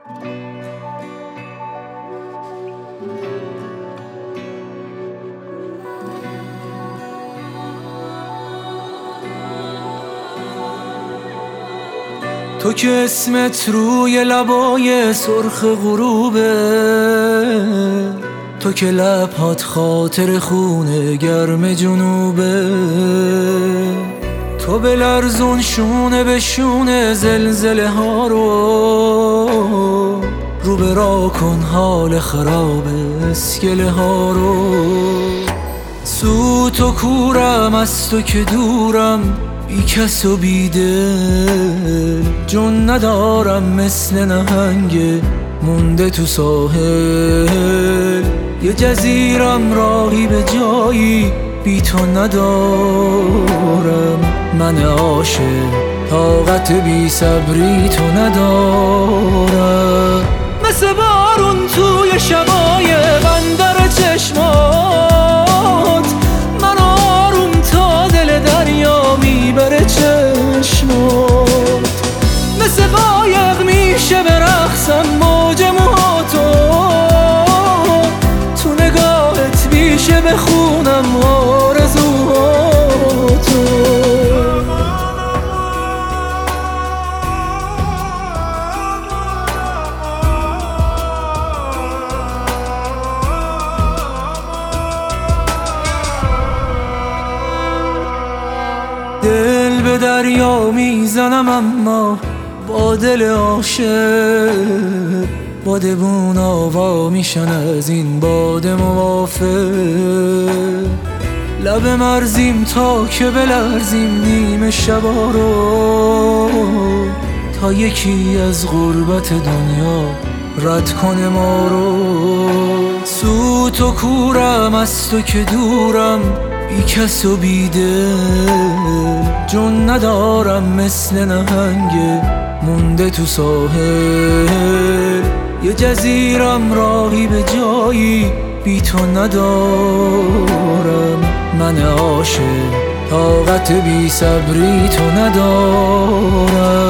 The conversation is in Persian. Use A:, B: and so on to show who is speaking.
A: تو که اسمت روی لبای سرخ غروبه، تو که لبهات خاطر خونه گرم جنوبه، تو بلرزون شونه به شونه زلزله ها رو به را کن حال خراب اسکله ها رو. سوت و کورم از تو که دورم، بی کس و بی دل، جون ندارم مثل نهنگ مونده تو ساحل. یه جزیرم راهی به جایی بی تو ندارم، من عاشق طاقت بی صبری تو ندارم. مثل بارون توی شبای بندر چشمات، من آروم تا دل دریا میبره چشمات. مثل قایق میشه برقصم موج موهاتو، تو نگاهت میشه بخونم آرزوهاتو. دل به دریا میزنم اما با دل عاشق، بادبون آوا میشن از این باد موافق. لب مرزیم تا که بلرزیم نیمه شبا رو، تا یکی از غربت دنیا رد کنه ما رو. سوت و کورم از تو که دورم، بی کس و بی دل، جون ندارم مثل نهنگ مونده تو ساحل. یه جزیرم راهی به جایی بی تو ندارم، من عاشق طاقت بی صبری تو ندارم.